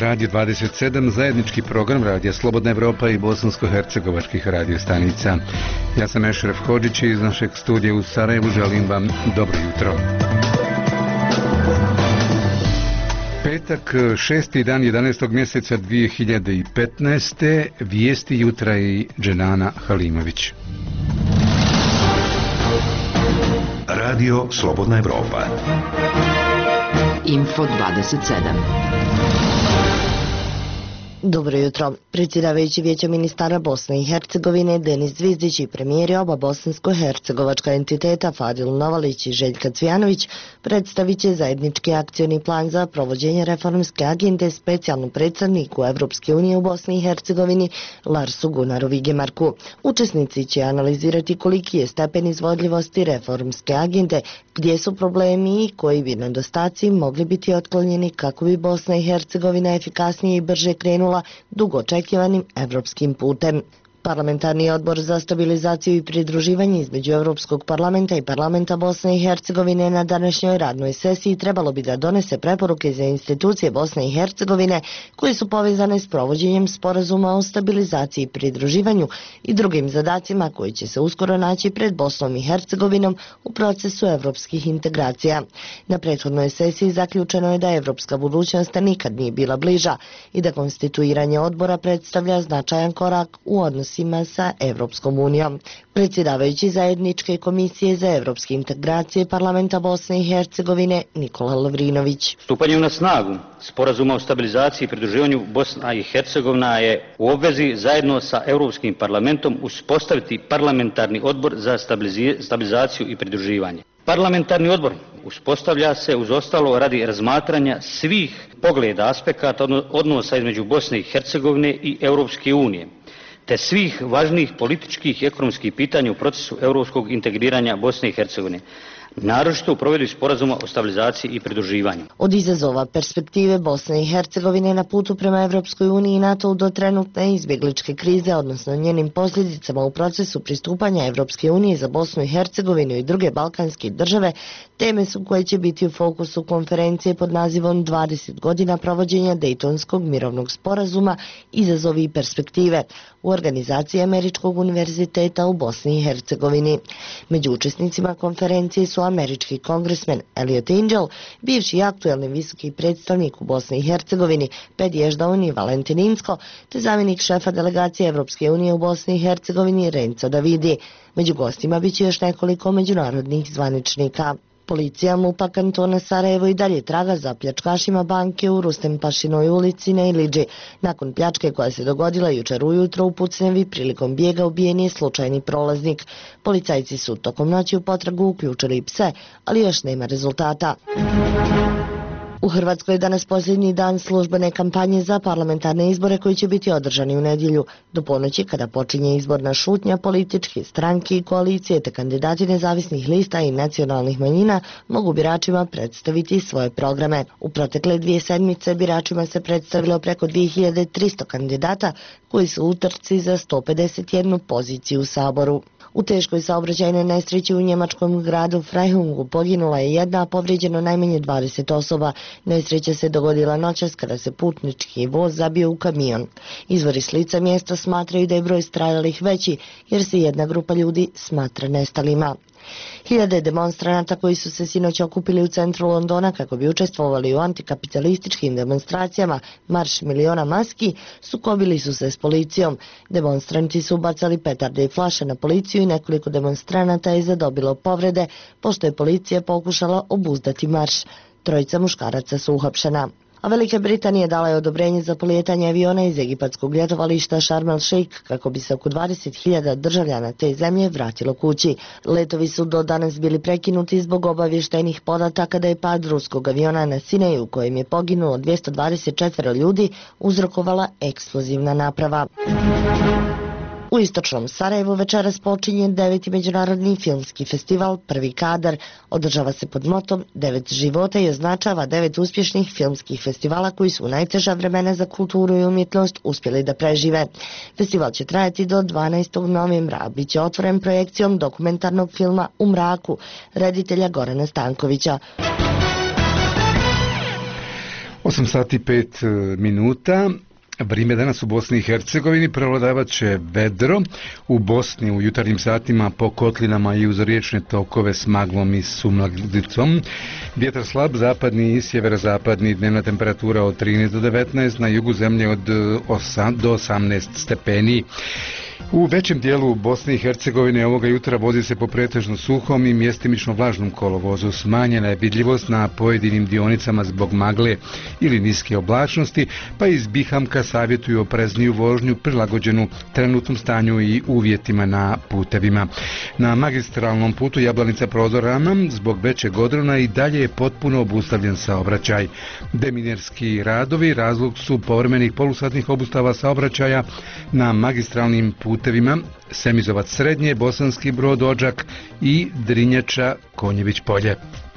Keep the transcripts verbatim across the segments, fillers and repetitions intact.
Radio dvadeset sedam, zajednički program Radija Slobodna Evropa i bosansko-hercegovačkih radiostanica. Ja sam Ešref Hodžić i iz našeg studija u Sarajevu želim vam dobro jutro. Petak, šesti dan jedanaestog mjeseca dvije hiljade petnaeste. Vijesti jutra i Dženana Halimović. Radio Slobodna Evropa. Info dvadeset sedam. Dobro jutro. Predsjedavajući Vijeća ministara Bosne i Hercegovine Denis Zvizdić i premijeri oba bosansko-hercegovačka entiteta Fadil Novalić i Željka Cvijanović predstavit će zajednički akcioni plan za provođenje reformske agende specijalnom predstavniku Evropske unije u Bosni i Hercegovini Larsu Gunaru Vigemarku. Učesnici će analizirati koliki je stepen izvodljivosti reformske agende, gdje su problemi i koji bi nedostaci mogli biti otklonjeni kako bi Bosna i Hercegovina efikasnije i brže krenula dugo očekivanim evropskim putem. Parlamentarni odbor za stabilizaciju i pridruživanje između Europskog parlamenta i parlamenta Bosne i Hercegovine na današnjoj radnoj sesiji trebalo bi da donese preporuke za institucije Bosne i Hercegovine koje su povezane s provođenjem sporazuma o stabilizaciji i pridruživanju i drugim zadacima koji će se uskoro naći pred Bosnom i Hercegovinom u procesu evropskih integracija. Na prethodnoj sesiji zaključeno je da evropska budućnost nikad nije bila bliža i da konstituiranje odbora predstavlja značajan korak u odnosu sa Evropskom unijom. Predsjedavajući zajedničke komisije za evropske integracije parlamenta Bosne i Hercegovine Nikola Lovrinović. Stupanjem na snagu sporazuma o stabilizaciji i pridruživanju Bosna i Hercegovina je u obvezi zajedno sa Europskim parlamentom uspostaviti parlamentarni odbor za stabilizaciju i pridruživanje. Parlamentarni odbor uspostavlja se uz ostalo radi razmatranja svih pogleda aspekata odnosa između Bosne i Hercegovine i Europske unije, te svih važnijih političkih i ekonomskih pitanja u procesu europskog integriranja Bosne i Hercegovine, naročito u provedbi sporazuma o stabilizaciji i pridruživanju. Od izazova perspektive Bosne i Hercegovine na putu prema Evropskoj uniji i NATO do trenutne izbjegličke krize, odnosno njenim posljedicama u procesu pristupanja Evropske unije za Bosnu i Hercegovinu i druge balkanske države, teme su koje će biti u fokusu konferencije pod nazivom dvadeset godina provođenja Dejtonskog mirovnog sporazuma, izazovi i perspektive u organizaciji Američkog univerziteta u Bosni i Hercegovini. Među učesnicima konferencije su američki kongresmen Elliot Angel, bivši i aktuelni visoki predstavnik u Bosni i Hercegovini Ped Ježdaun i Valentin Inzko, te zamjenik šefa delegacije Evropske unije u Bosni i Hercegovini Renzo Davidi. Među gostima biće još nekoliko međunarodnih zvaničnika. Policija MUP-a kantona Sarajevo i dalje traga za pljačkašima banke u Rustempašinoj ulici na Ilidži. Nakon pljačke koja se dogodila jučer ujutro u Pucnevi, prilikom bijega ubijen je slučajni prolaznik. Policajci su tokom noći u potragu uključili pse, ali još nema rezultata. U Hrvatskoj je danas posljednji dan službene kampanje za parlamentarne izbore koji će biti održani u nedjelju. Do ponoći, kada počinje izborna šutnja, političke stranke i koalicije te kandidati nezavisnih lista i nacionalnih manjina mogu biračima predstaviti svoje programe. U protekle dvije sedmice biračima se predstavilo preko dvije hiljade tristo kandidata koji su u utrci za sto pedeset jednu poziciju u Saboru. U teškoj saobraćajnoj nesreći u njemačkom gradu Freihungu poginula je jedna, a povrijeđeno najmanje dvadeset osoba. Nesreća se dogodila noćas kada se putnički voz zabio u kamion. Izvori s lica mjesta smatraju da je broj stradalih veći jer se jedna grupa ljudi smatra nestalima. Hiljade demonstranata koji su se sinoć okupili u centru Londona kako bi učestvovali u antikapitalističkim demonstracijama Marš miliona maski, sukobili su se s policijom. Demonstranti su bacali petarde i flaše na policiju i nekoliko demonstranata je zadobilo povrede pošto je policija pokušala obuzdati marš. Trojica muškaraca su uhapšena. A Velika Britanija dala je odobrenje za polijetanje aviona iz egipatskog ljetovališta Sharm el Sheikh kako bi se oko dvadeset hiljada državljana te zemlje vratilo kući. Letovi su do danas bili prekinuti zbog obavještajnih podataka da je pad ruskog aviona na Sineju u kojem je poginulo dvjesto dvadeset četiri ljudi uzrokovala eksplozivna naprava. U istočnom Sarajevu večeras počinje deveti međunarodni filmski festival Prvi kadar. Održava se pod motom Devet života i označava devet uspješnih filmskih festivala koji su u najteža vremena za kulturu i umjetnost uspjeli da prežive. Festival će trajati do dvanaestog novembra, a bit će otvoren projekcijom dokumentarnog filma U mraku reditelja Gorana Stankovića. osam sati pet minuta. Vrijeme danas u Bosni i Hercegovini prevladavat će vedro. U Bosni u jutarnjim satima po kotlinama i uz riječne tokove s maglom i sumlagdicom. Vjetar slab, zapadni i sjeverozapadni, dnevna temperatura od trinaest do devetnaest, na jugu zemlje od osam do osamnaest stepeni. U većem dijelu Bosne i Hercegovine ovoga jutra vozi se po pretežno suhom i mjestimično vlažnom kolovozu. Smanjena je vidljivost na pojedinim dionicama zbog magle ili niske oblačnosti, pa iz Bihamka savjetuju oprezniju vožnju prilagođenu trenutnom stanju i uvjetima na putevima. Na magistralnom putu Jablanica Prozor Rana zbog većeg odrona i dalje je potpuno obustavljen saobraćaj. Deminerski radovi razlog su povremenih polusatnih obustava saobraćaja na magistralnim putevima Semizovac Srednje, Bosanski Brod, Odžak i Drinjača, Konjević Polje.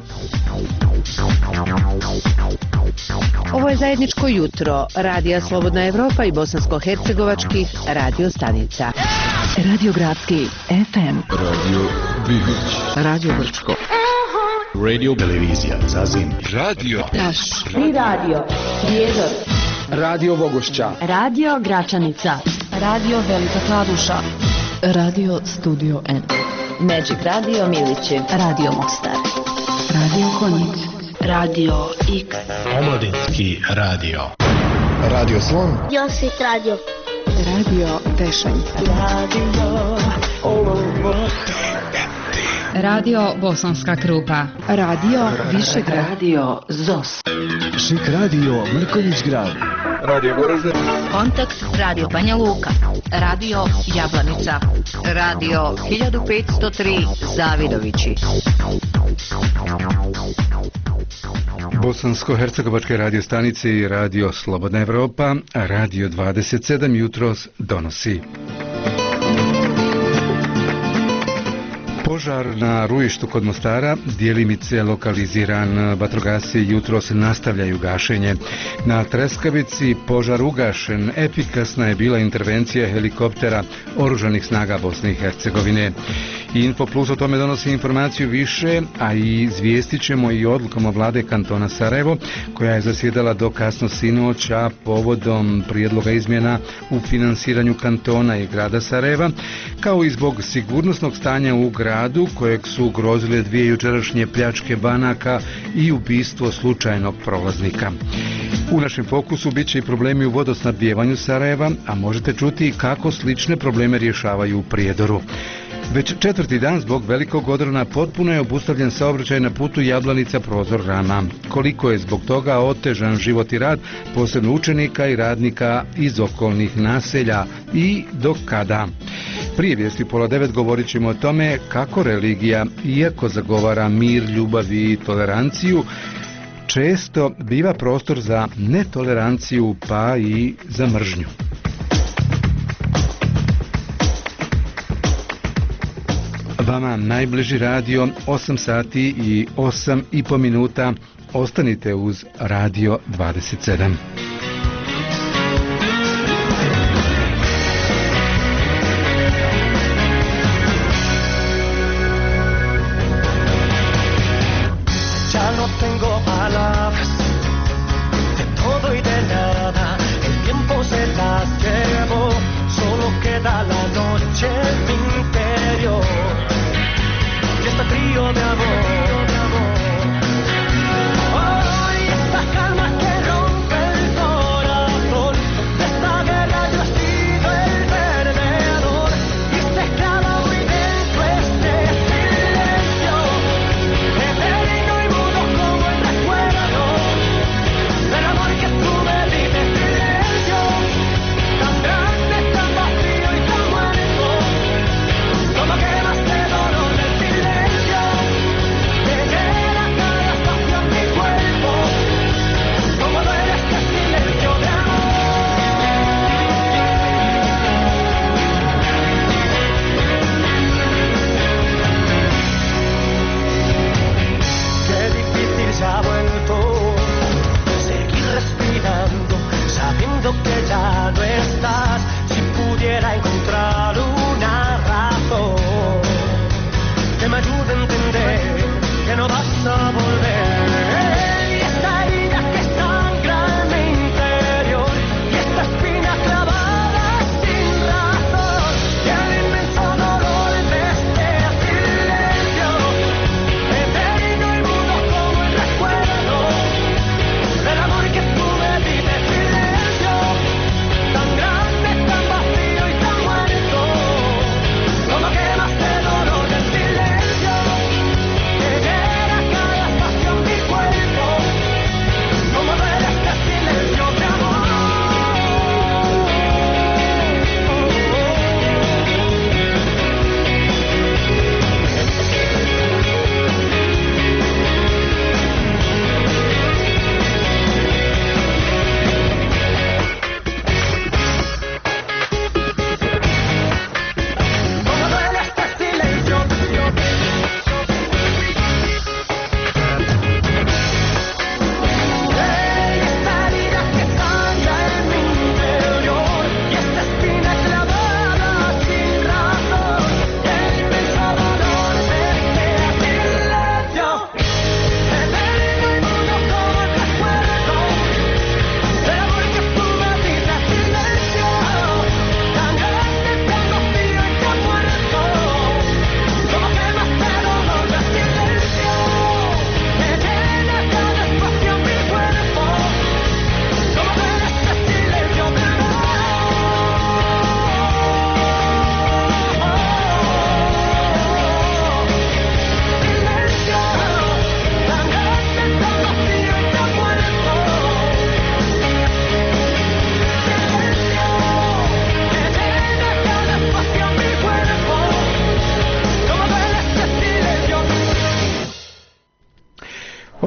Ovo je zajedničko jutro Radija Slobodna Evropa i bosansko-hercegovačkih radio stanica. Radio Gradski F M, Radio Bihoć, Radio Brčko, Radio Televizija Zazim, Radio Naš, Tri radio, Prijedor, Radio Bogošća, Radio Gračanica, Radio Velika Kladuša, Radio Studio N, Magic Radio Milići, Radio Mostar, Radio Konjic, Radio X, Omladinski radio. Radio Slon, Josit Radio, Radio Tešanj, Radio Radio Bosanska Krupa, Radio Višegrad, Radio Zos, Šik radio Mrkonjić Grad, Radio Goražde, Kontakt Radio Banja Luka, Radio Jablanica, Radio hiljadu petsto tri Zavidovići. Bosansko-hercegovačke radio stanice i Radio Slobodna Evropa, Radio dvadeset sedam jutros donosi. Požar na rujištu kod Mostara djelimice lokaliziran. Vatrogasci jutros nastavljaju gašenje. Na Treskavici požar ugašen. Efikasna je bila intervencija helikoptera Oružanih snaga Bosne i Hercegovine. Info Plus o tome donosi informaciju više, a i izvijestit ćemo i odlukama vlade kantona Sarajevo, koja je zasjedala do kasno sinoć, a povodom prijedloga izmjena u finansiranju kantona i grada Sarajeva, kao i zbog sigurnosnog stanja u gradu, kojeg su ugrozile dvije jučerašnje pljačke banaka i ubistvo slučajnog prolaznika. U našem fokusu bit će i problemi u vodosnabdijevanju Sarajeva, a možete čuti kako slične probleme rješavaju u Prijedoru. Već četvrti dan zbog velikog odrona potpuno je obustavljen saobraćaj na putu Jablanica Prozor Rana. Koliko je zbog toga otežan život i rad, posebno učenika i radnika iz okolnih naselja i do kada? Prije vijesti pola devet govorit ćemo o tome kako religija, iako zagovara mir, ljubav i toleranciju, često biva prostor za netoleranciju pa i za mržnju. Vama najbliži radio, osam sati i osam i po minuta. Ostanite uz Radio dvadeset sedam. Que no vas a volver. Y esta herida que sangra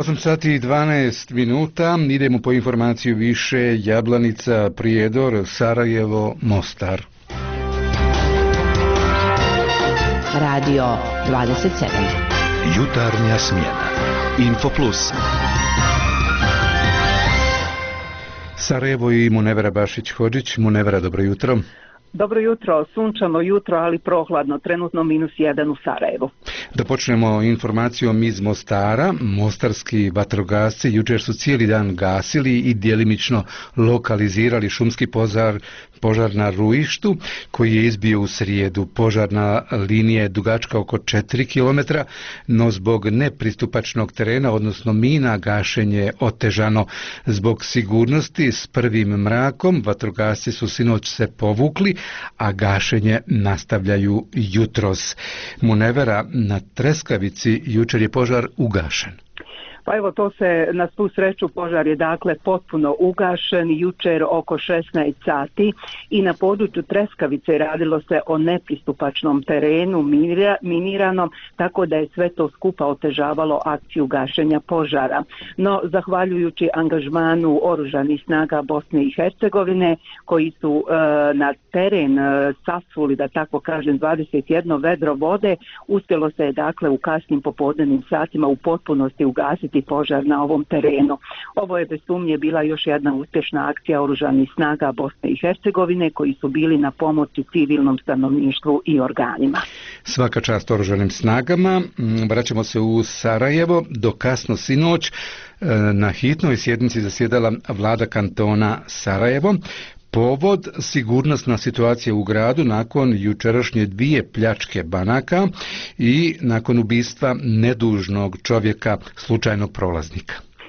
osam sati i dvanaest minuta, idemo po informaciju više. Jablanica, Prijedor, Sarajevo, Mostar. Radio dvadeset sedam. Jutarnja smjena. Info Plus. Sarajevo i Munevera Bašić-Hodžić. Munevera, dobro jutro. Dobro jutro, sunčano jutro, ali prohladno, trenutno minus jedan u Sarajevu. Da počnemo informacijom iz Mostara. Mostarski vatrogasci jučer su cijeli dan gasili i djelimično lokalizirali šumski požar, požar na Ruištu, koji je izbio u srijedu. Požarna linija je dugačka oko četiri kilometra, no zbog nepristupačnog terena, odnosno mina, gašenje je otežano. Zbog sigurnosti s prvim mrakom vatrogasci su sinoć se povukli, a gašenje nastavljaju jutros. Munevera, na Treskavici jučer je požar ugašen. Pa evo, to se na svu sreću, požar je dakle potpuno ugašen jučer oko šesnaest sati i na području Treskavice radilo se o nepristupačnom terenu minira, miniranom, tako da je sve to skupa otežavalo akciju gašenja požara. No, zahvaljujući angažmanu oružanih snaga Bosne i Hercegovine, koji su e, na teren e, sasuli, da tako kažem, dvadeset jedno vedro vode, uspjelo se je dakle u kasnim popodnevnim satima u potpunosti ugasiti požar na ovom terenu. Ovo je bez sumnje bila još jedna uspješna akcija oružanih snaga Bosne i Hercegovine, koji su bili na pomoći civilnom stanovništvu i organima. Svaka čast oružanim snagama. Vraćamo se u Sarajevo. Do kasno sinoć na hitnoj sjednici zasjedala vlada kantona Sarajevo. Povod, sigurnosna situacija u gradu nakon jučerašnje dvije pljačke banaka i nakon ubistva nedužnog čovjeka, slučajnog prolaznika.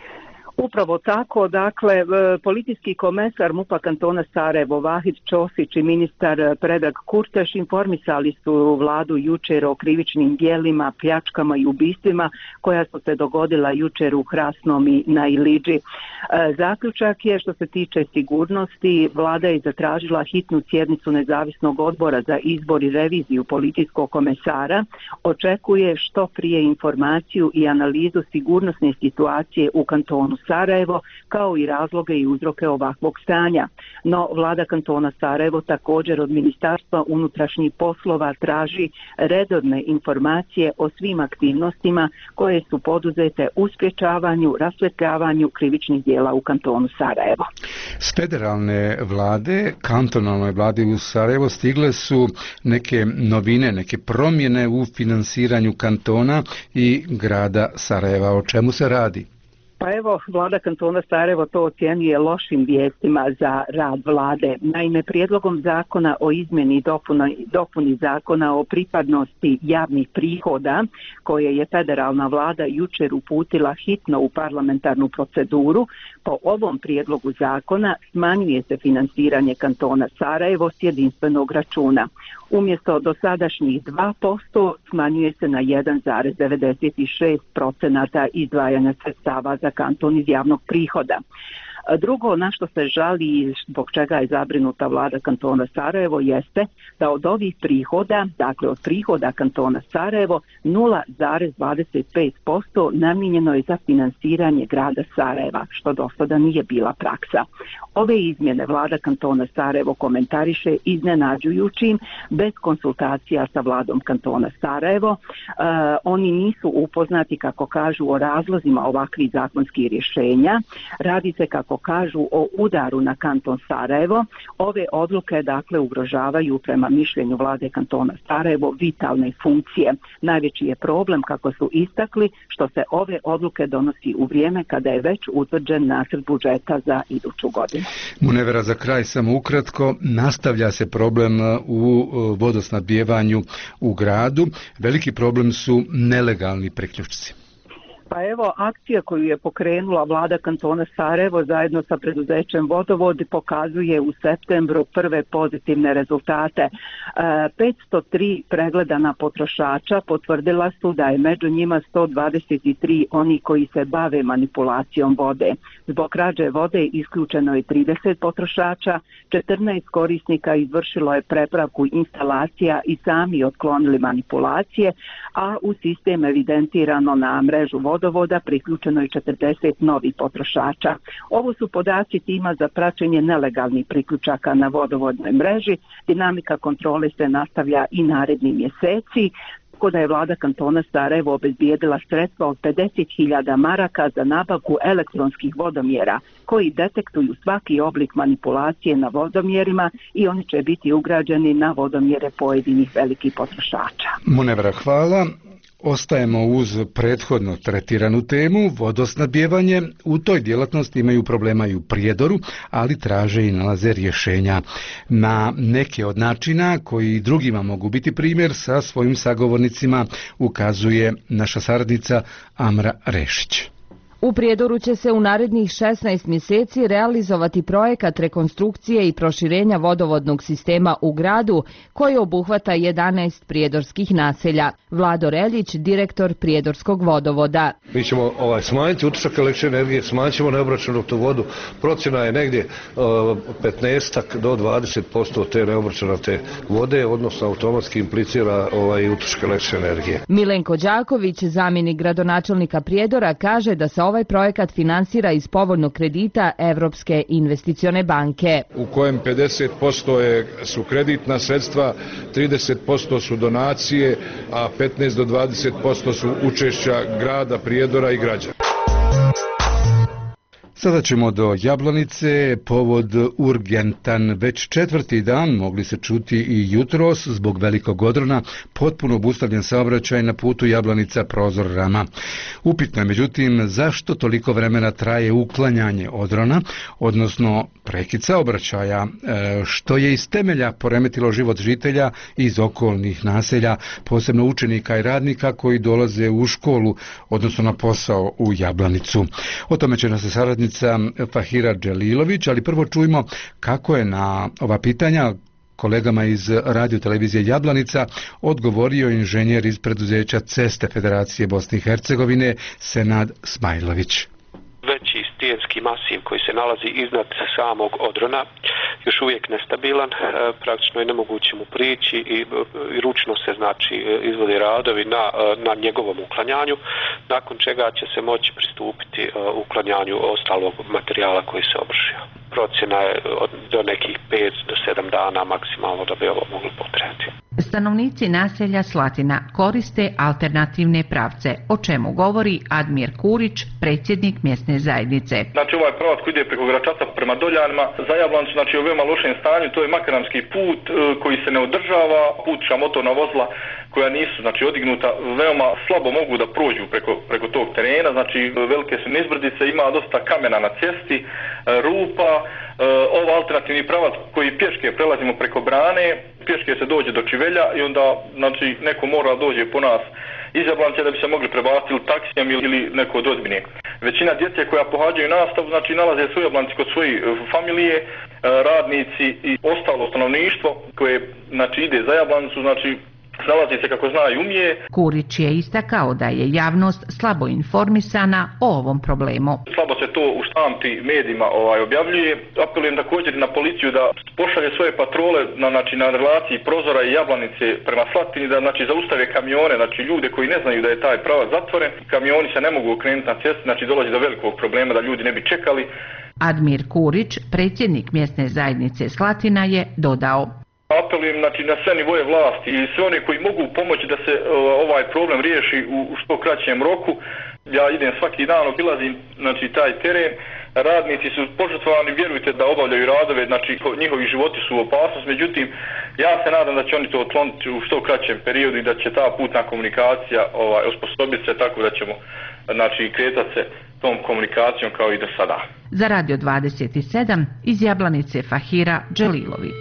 Upravo tako, dakle, policijski komesar MUP-a kantona Sarajevo Vahid Ćosić i ministar Predrag Kurteš informisali su vladu jučer o krivičnim djelima, pljačkama i ubistvima koja su se dogodila jučer u Hrasnom i na Ilidži. Zaključak je, što se tiče sigurnosti, vlada je zatražila hitnu sjednicu nezavisnog odbora za izbor i reviziju policijskog komesara, očekuje što prije informaciju i analizu sigurnosne situacije u kantonu Sarajevo, kao i razloge i uzroke ovakvog stanja. No, vlada kantona Sarajevo također od Ministarstva unutrašnjih poslova traži redovne informacije o svim aktivnostima koje su poduzete u sprječavanju, rasvjetljavanju krivičnih djela u kantonu Sarajevo. S federalne vlade, kantonalne vlade u Sarajevo stigle su neke novine, neke promjene u finansiranju kantona i grada Sarajeva. O čemu se radi? Pa evo, vlada kantona Sarajevo to ocjenjuje lošim vijestima za rad vlade. Naime, prijedlogom zakona o izmjeni i dopuni, dopuni zakona o pripadnosti javnih prihoda, koje je federalna vlada jučer uputila hitno u parlamentarnu proceduru, po ovom prijedlogu zakona smanjuje se finansiranje kantona Sarajevo s jedinstvenog računa. Umjesto dosadašnjih dva posto smanjuje se na jedan zarez devedeset šest posto izdvajanja sredstava za kanton iz javnog prihoda. Drugo, na što se žali i zbog čega je zabrinuta vlada kantona Sarajevo, jeste da od ovih prihoda, dakle od prihoda kantona Sarajevo, nula zarez dvadeset pet posto namijenjeno je za finansiranje grada Sarajeva, što do sada nije bila praksa. Ove izmjene vlada kantona Sarajevo komentariše iznenađujućim, bez konsultacija sa vladom kantona Sarajevo. E, oni nisu upoznati, kako kažu, o razlozima ovakvih zakonskih rješenja. Radi se, kako kažu, o udaru na kanton Sarajevo. Ove odluke dakle ugrožavaju, prema mišljenju vlade kantona Sarajevo, vitalne funkcije. Najveći je problem, kako su istakli, što se ove odluke donosi u vrijeme kada je već utvrđen nacrt budžeta za iduću godinu. Munevera, za kraj samo ukratko, nastavlja se problem u vodosnabdijevanju u gradu. Veliki problem su nelegalni priključci. Pa evo, akcija koju je pokrenula vlada kantona Sarajevo zajedno sa preduzećem Vodovod pokazuje u septembru prve pozitivne rezultate. E, petsto tri pregledana potrošača potvrdila su da je među njima sto dvadeset tri oni koji se bave manipulacijom vode. Zbog krađe vode isključeno je trideset potrošača, četrnaest korisnika izvršilo je prepravku instalacija i sami otklonili manipulacije, a u sistem evidentirano na mrežu vode vodovoda priključeno je četrdeset novih potrošača. Ovo su podaci tima za praćenje nelegalnih priključaka na vodovodnoj mreži. Dinamika kontrole se nastavlja i naredni mjeseci. Tako da je vlada kantona Sarajevo obezbijedila sredstva od pedeset hiljada maraka za nabavku elektronskih vodomjera koji detektuju svaki oblik manipulacije na vodomjerima i oni će biti ugrađeni na vodomjere pojedinih velikih potrošača. Munevra, hvala. Ostajemo uz prethodno tretiranu temu, vodosnabdijevanje. U toj djelatnosti imaju problema i u Prijedoru, ali traže i nalaze rješenja. Na neke od načina koji drugima mogu biti primjer sa svojim sagovornicima ukazuje naša saradnica Amra Rešić. U Prijedoru će se u narednih šesnaest mjeseci realizovati projekat rekonstrukcije i proširenja vodovodnog sistema u gradu koji obuhvata jedanaest prijedorskih naselja. Vlado Reljić, direktor Prijedorskog vodovoda. Mi ćemo ovaj, smanjiti utisak električne energije, smanjit ćemo neobračunatu vodu. Procjena je negdje uh, petnaest do dvadeset posto te neobračunate vode, odnosno automatski implicira ovaj, utisak električne energije. Milenko Đaković, zamjenik gradonačelnika Prijedora, kaže da se ovaj projekat finansira iz povoljnog kredita Evropske investicione banke. U kojem pedeset posto je, su kreditna sredstva, trideset posto su donacije, a petnaest do dvadeset posto su učešća grada Prijedora i građana. Sada ćemo do Jablanice, povod urgentan. Već četvrti dan mogli se čuti i jutros zbog velikog odrona potpuno obustavljen saobraćaj na putu Jablanica-Prozor Rama. Upitno je međutim zašto toliko vremena traje uklanjanje odrona, odnosno prekid saobraćaja, što je iz temelja poremetilo život žitelja iz okolnih naselja, posebno učenika i radnika koji dolaze u školu, odnosno na posao u Jablanicu. O tome će nas se saradnica Fahira Dželilović, ali prvo čujmo kako je na ova pitanja kolegama iz radio televizije Jablanica odgovorio inženjer iz preduzeća Ceste Federacije Bosne i Hercegovine Senad Smajlović. Veći stijenski masiv koji se nalazi iznad samog odrona još uvijek nestabilan, praktično je nemoguće mu prići i ručno se znači izvode radovi na, na njegovom uklanjanju, nakon čega će se moći pristupiti uklanjanju ostalog materijala koji se obršio. Procjena je do nekih pet do sedam dana maksimalno da bi ovo moglo potrajati. Stanovnici naselja Slatina koriste alternativne pravce, o čemu govori Admir Kurić, predsjednik mjesne zajednice. Znači ovaj pravac koji ide preko Gračaca prema Doljanima, za Jablanicu, znači u veoma lošem stanju, to je makadamski put koji se ne održava, putnička motorna vozila koja nisu znači odignuta, veoma slabo mogu da prođu preko, preko tog terena, znači velike su nizbrdice, ima dosta kamena na cesti, rupa, ovo alternativni pravac koji pješke prelazimo preko brane, pješke se dođe do Čivelja i onda znači neko mora dođe po nas iz Jablanice da bi se mogli prebaciti ili taksijem ili neko od rodbine. Većina djece koja pohađaju nastavu znači nalaze se u Jablanici kod svoje familije, radnici i ostalo stanovništvo koje znači ide za Jablanicu, znači nalazi se kako zna i umije. Kurić je istakao da je javnost slabo informisana o ovom problemu. Slabo se to u štampi medijima ovaj, objavljuje. Apelujem također na policiju da pošalje svoje patrole na, znači, na relaciji Prozora i Jablanice prema Slatini, da znači, zaustave kamione, znači ljude koji ne znaju da je taj pravac zatvoren. Kamioni se ne mogu okrenuti na cestu, znači dolazi do velikog problema da ljudi ne bi čekali. Admir Kurić, predsjednik mjesne zajednice Slatina, je dodao: Apelujem znači, na sve nivoje vlasti i sve one koji mogu pomoći da se uh, ovaj problem riješi u što kraćem roku. Ja idem svaki dan, obilazim znači, taj teren. Radnici su požrtvovani, vjerujte da obavljaju radove, znači njihovi životi su u opasnosti, međutim ja se nadam da će oni to otkloniti u što kraćem periodu i da će ta putna komunikacija ovaj, osposobiti se tako da ćemo znači, kretati se tom komunikacijom kao i do sada. Za Radio dvadeset sedam iz Jablanice Fahira Dželilović.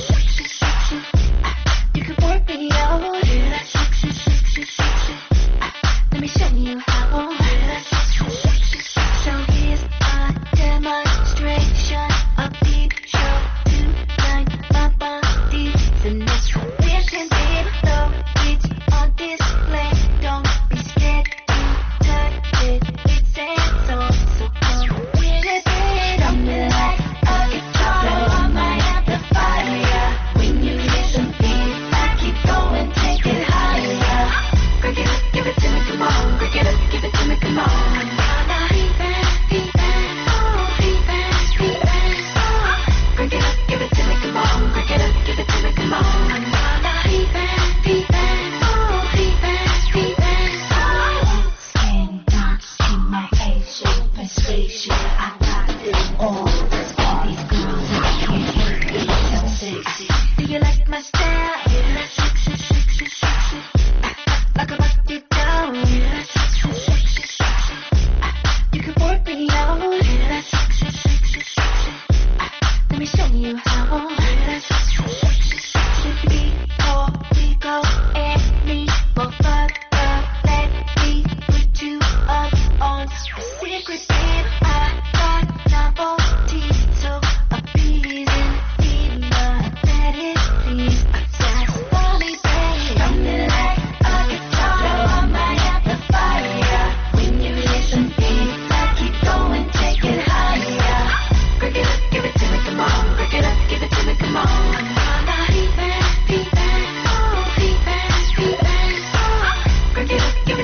You can work me out.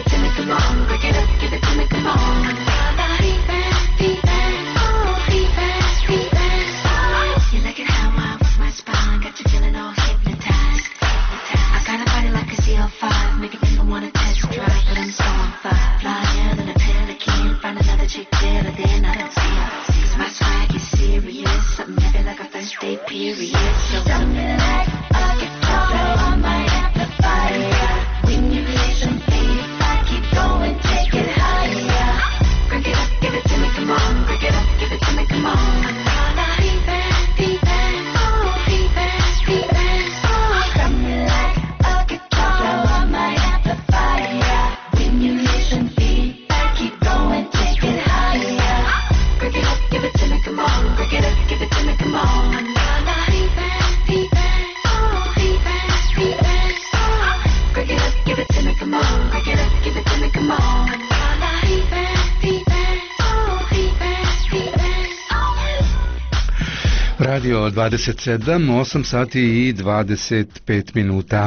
it to me, come on, break it up, give it to me, come on. Fever, fever, oh, fever, fever, oh. You like it how I with my spine, got you feeling all hypnotized. I got a body like a C L five, make a nigga wanna test drive, but I'm so on fire. Flyer than a pelican, find another chick there, but then I don't see her. Cause my swag is serious, something heavy like a first day period. So something like a guitar, blow on my amplifier. When you listen, feedback, keep going, take it higher. Break it up, give it to me, come on. Break it up, give it to me, come on. Fever, fever, oh, fever, fever, oh. Something like a guitar, blow on my amplifier. When you listen, feedback, keep going, take it higher. Break it up, give it to me, come on. Break it up, give it to me, come on. Fever, fever, oh, fever, fever, oh. Break it up, give it to me, come on. Break it up, give it to me, come on. Fever, fever, oh, fever, fever, oh. Radio dvadeset sedam, osam sati i dvadeset pet minuta.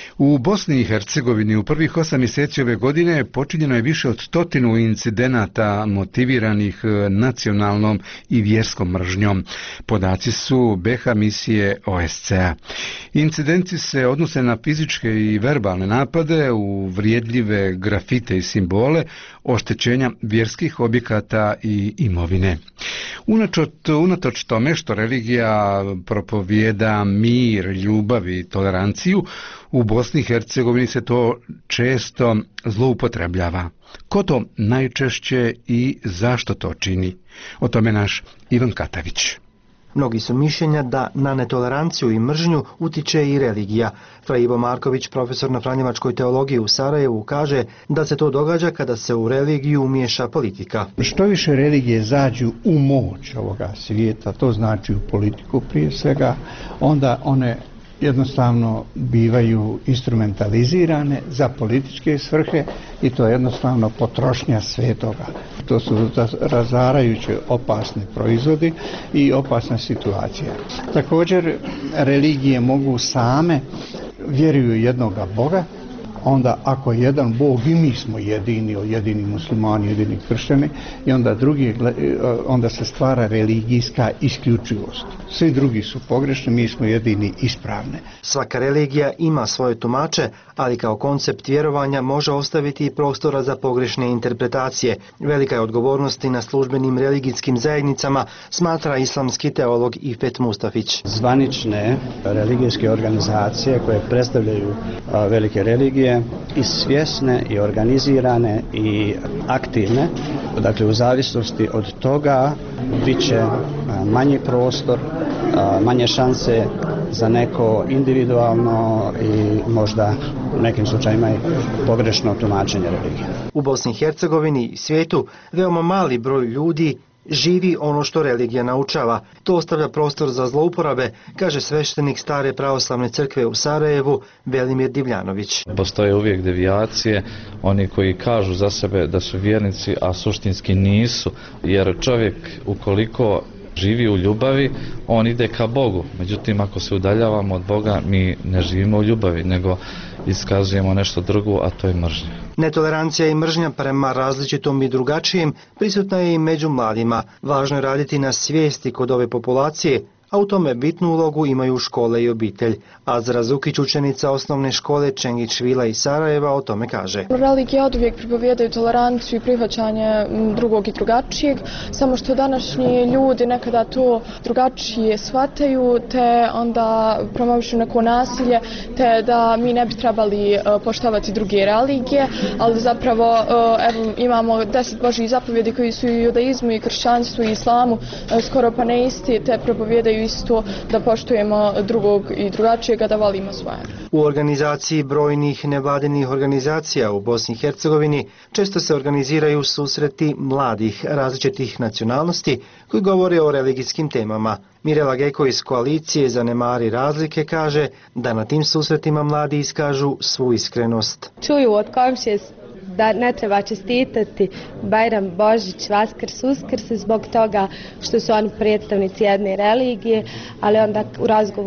U Bosni i Hercegovini u prvih osam mjeseci ove godine počinjeno je više od stotinu incidenata motiviranih nacionalnom i vjerskom mržnjom. Podaci su B H misije O S C A. Incidenti se odnose na fizičke i verbalne napade, uvrijedljive grafite i simbole, oštećenja vjerskih objekata i imovine. Unatoč, unatoč tome što religija propovijeda mir, ljubav i toleranciju, u Bosni i Hercegovini se to često zloupotrebljava. Ko to najčešće i zašto to čini? O tome naš Ivan Katavić. Mnogi su mišljenja da na netoleranciju i mržnju utiče i religija. Fra Ivo Marković, profesor na franjevačkoj teologiji u Sarajevu, kaže da se to događa kada se u religiju umiješa politika. Što više religije zađu u moć ovoga svijeta, to znači u politiku prije svega, onda one jednostavno bivaju instrumentalizirane za političke svrhe i to je jednostavno potrošnja svetoga. To su razarajuće opasni proizvodi i opasna situacija. Također religije mogu same, vjeruju jednoga Boga, onda ako jedan Bog i mi smo jedini, jedini muslimani, jedini kršćani, i onda drugi, onda se stvara religijska isključivost. Svi drugi su pogrešni, mi smo jedini ispravni. Svaka religija ima svoje tumače, ali kao koncept vjerovanja može ostaviti i prostora za pogrešne interpretacije. Velika je odgovornost i na službenim religijskim zajednicama, smatra islamski teolog Ifet Mustafić. Zvanične religijske organizacije koje predstavljaju a, velike religije i svjesne i organizirane i aktivne, dakle u zavisnosti od toga bit će manji prostor, manje šanse za neko individualno i možda u nekim slučajima i pogrešno tumačenje religije. U Bosni i Hercegovini i svijetu veoma mali broj ljudi živi ono što religija naučava. To ostavlja prostor za zlouporabe, kaže sveštenik Stare pravoslavne crkve u Sarajevu Velimir Divljanović. Postoje uvijek devijacije, oni koji kažu za sebe da su vjernici, a suštinski nisu, jer čovjek ukoliko živi u ljubavi, on ide ka Bogu. Međutim, ako se udaljavamo od Boga, mi ne živimo u ljubavi, nego iskazujemo nešto drugo, a to je mržnja. Netolerancija i mržnja prema različitom i drugačijem prisutna je i među mladima. Važno je raditi na svijesti kod ove populacije, a u tome bitnu ulogu imaju škole i obitelj. Azra Zukić, učenica osnovne škole Čengić Vila iz Sarajeva, o tome kaže. Religije oduvijek propovijedaju toleranciju i prihvaćanje drugog i drugačijeg, samo što današnji ljudi nekada to drugačije shvataju, te onda promovišu neko nasilje, te da mi ne bi trebali poštovati druge religije, ali zapravo evo, imamo deset Božjih zapovjedi koji su i judaizmu i kršćanstvu i islamu skoro pa ne isti, te propovijedaju isto da poštujemo drugog i drugačijega, da volimo svoje. U organizaciji brojnih nevladinih organizacija u Bosni i Hercegovini često se organiziraju susreti mladih različitih nacionalnosti koji govore o religijskim temama. Mirela Geko iz koalicije Zanemari razlike kaže da na tim susretima mladi iskažu svu iskrenost. Čuju od komšije da ne treba čestitati Bajram, Božić, Vaskrs, Uskrs zbog toga što su oni predstavnici jedne religije, ali onda u razgovoru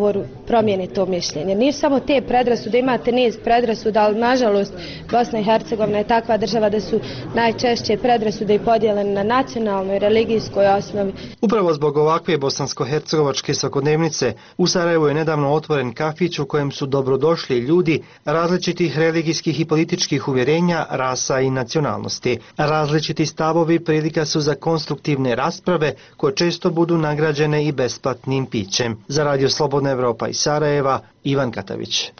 promijene to mišljenje. Nisu samo te predrasude, imate niz predrasuda, ali nažalost Bosna i Hercegovina je takva država da su najčešće predrasude i podijeljene na nacionalnoj i religijskoj osnovi. Upravo zbog ovakve bosansko-hercegovačke svakodnevnice u Sarajevu je nedavno otvoren kafić u kojem su dobrodošli ljudi različitih religijskih i političkih uvjerenja, rasa i nacionalnosti. Različiti stavovi prilika su za konstruktivne rasprave koje često budu nagrađene i besplatnim pićem. Za Radio Slobodna Evropa iz Sarajeva, Ivan Katavić.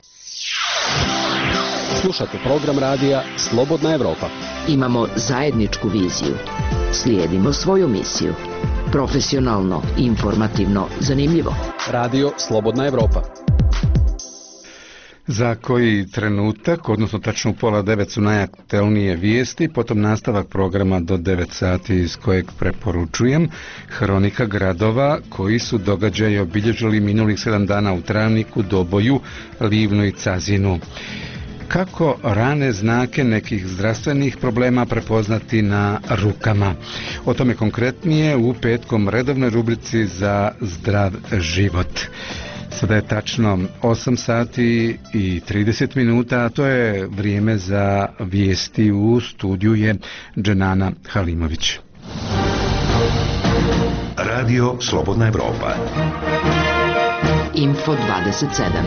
Slušate program radija Slobodna Evropa. Imamo zajedničku viziju. Slijedimo svoju misiju. Profesionalno, informativno, zanimljivo. Radio Slobodna Evropa. Za koji trenutak, odnosno tačno u pola devet su najaktuelnije vijesti, potom nastavak programa do devet sati iz kojeg preporučujem hronika gradova koji su događaje obilježili minulih sedam dana u Travniku, Doboju, Livnu i Cazinu. Kako rane znake nekih zdravstvenih problema prepoznati na rukama? O tome konkretnije u petkom redovnoj rubrici za zdrav život. Sada je tačno osam sati i trideset minuta, a to je vrijeme za vijesti. U studiju je Dženana Halimović. Radio Slobodna Evropa. Info dvadeset sedam.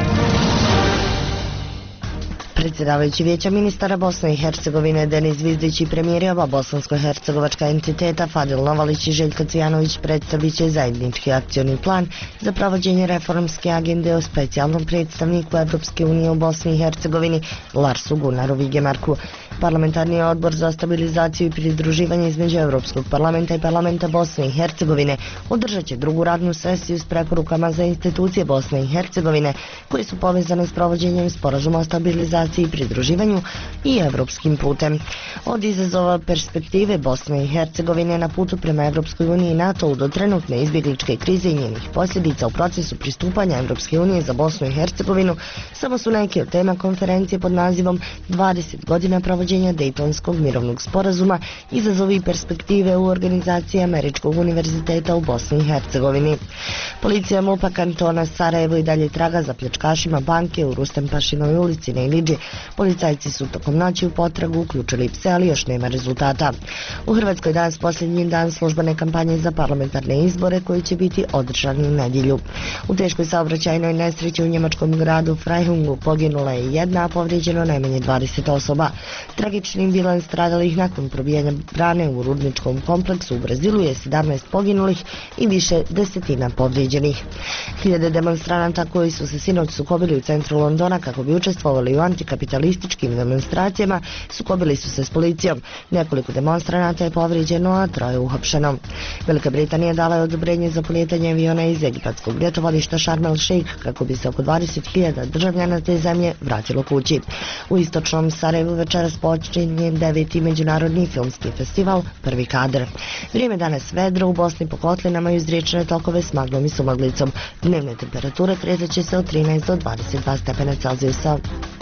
Predsjedavajući Vijeća ministara Bosne i Hercegovine Denis Zvizdić i premijeri oba bosansko-hercegovačka entiteta Fadil Novalić i Željko Cvijanović predstavit će zajednički akcioni plan za provođenje reformske agende o specijalnom predstavniku Evropske unije u Bosni i Hercegovini Larsu Gunaru Vigemarku. Parlamentarni odbor za stabilizaciju i pridruživanje između Europskog parlamenta i parlamenta Bosne i Hercegovine održat će drugu radnu sesiju s preporukama za institucije Bosne i Hercegovine koje su povezane s provođenjem sporazuma o stabilizaciji i pridruživanju i evropskim putem. Od izazova perspektive Bosne i Hercegovine na putu prema Evropskoj uniji i NATO do trenutne izbjegličke krize i njenih posljedica u procesu pristupanja Evropske unije za Bosnu i Hercegovinu samo su neke od tema konferencije pod nazivom dvadeset godina provođenja Dejtonskog mirovnog sporazuma, izazovi i perspektive u organizaciji Američkog univerziteta u Bosni i Hercegovini. Policija MUP-a kantona Sarajevo i dalje traga za pljačkašima banke u Rustempašinoj ulici na Iliđi. Policajci su tokom noći u potragu uključili pse, ali još nema rezultata. U Hrvatskoj danas posljednji dan službene kampanje za parlamentarne izbore koji će biti održani u nedjelju. U teškoj saobraćajnoj nesreći u njemačkom gradu Freihungu poginula je jedna, a povrijeđeno najmanje dvadeset osoba. Tragičnim bilans stradalih nakon probijanja brane u rudničkom kompleksu u Brazilu je sedamnaest poginulih i više desetina povrijeđenih. Hiljade demonstranata koji su se sinoć sukobili u centru Londona kako bi učestvovali u antikapitalističkim demonstracijama sukobili su se s policijom. Nekoliko demonstranata je povrijeđeno, a troje uhapšeno. Velika Britanija dala je odobrenje za polijetanje aviona iz egipatskog ljetovališta Sharm el Sheikh kako bi se oko dvadeset hiljada državljana te zemlje vratilo kući. U istočnom Sarajevu večeras počinje deveti međunarodni filmski festival Prvi kadar. Vrijeme danas vedro, u Bosni po kotlinama i uz riječne tokove s maglom i sumaglicom. Dnevne temperature kretati će se od trinaest do dvadeset dva stepena Celzijusa.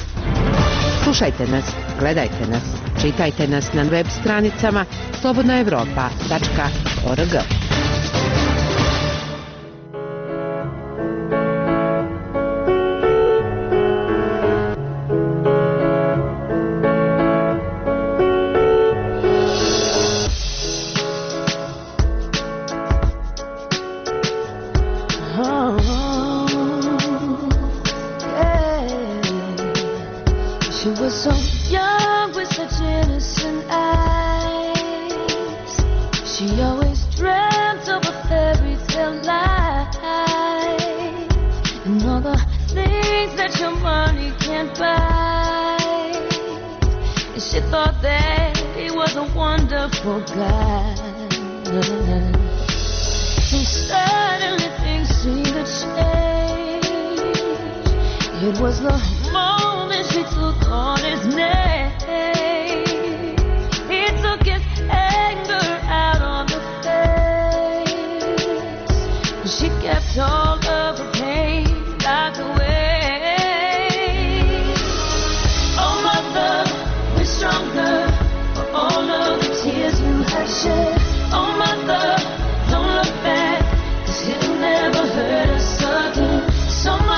Slušajte nas, gledajte nas, čitajte nas na web stranicama slobodna evropa tačka org. So much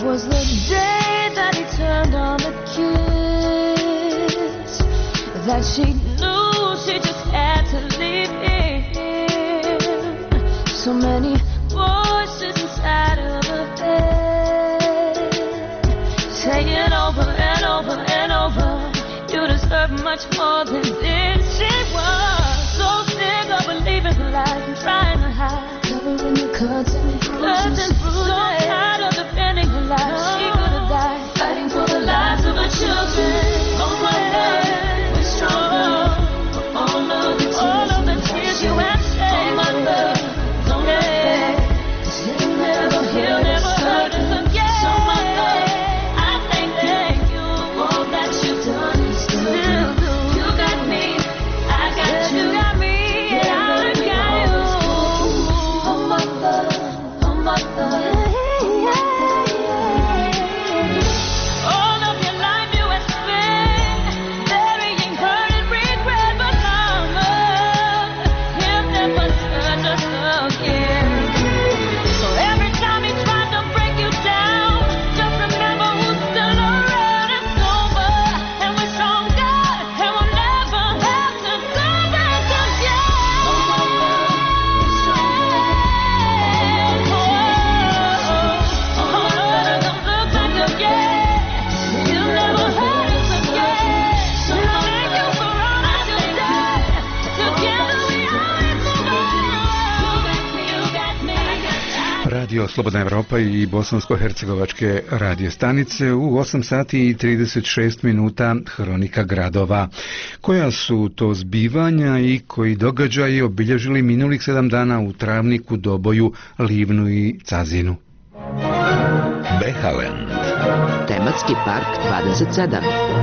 was the day that he turned on the kiss, that she knew she just had to leave him. So many voices inside of her head, saying over and over and over, you deserve much more than this. She was so sick of believing lies and trying to hide, covering the cuts and bruises, so tired of defending her life. She could have died fighting for the lives of her children. Oh my God, we're stronger for all of the tears, all of the tears you have shed. Oh my love, don't let he'll never, he'll never hurt us again. So my love, I thank you for all that you've done and still do. You got me, I got you, you got me, and I got you. Oh my love, oh my love. All of your life you have spent burying hurt and regret, but mama, he'll never touch us again. So every time he tries to break you down, just remember who's still around. It's over, and we're stronger, and we'll never have to go back again. Oh my love, we're stronger. Oh, oh, oh, don't look back again. You'll never hurt us again. So thank you for all that you've done. Together we always move on. You got me, you got me. Radio Slobodna Evropa i bosansko-hercegovačke radio stanice u osam sati i trideset šest minuta Hronika gradova. Koja su to zbivanja i koji događaji obilježili minulih sedam dana u Travniku, Doboju, Livnu i Cazinu? Behalen. Tematski park dvadeset sedam.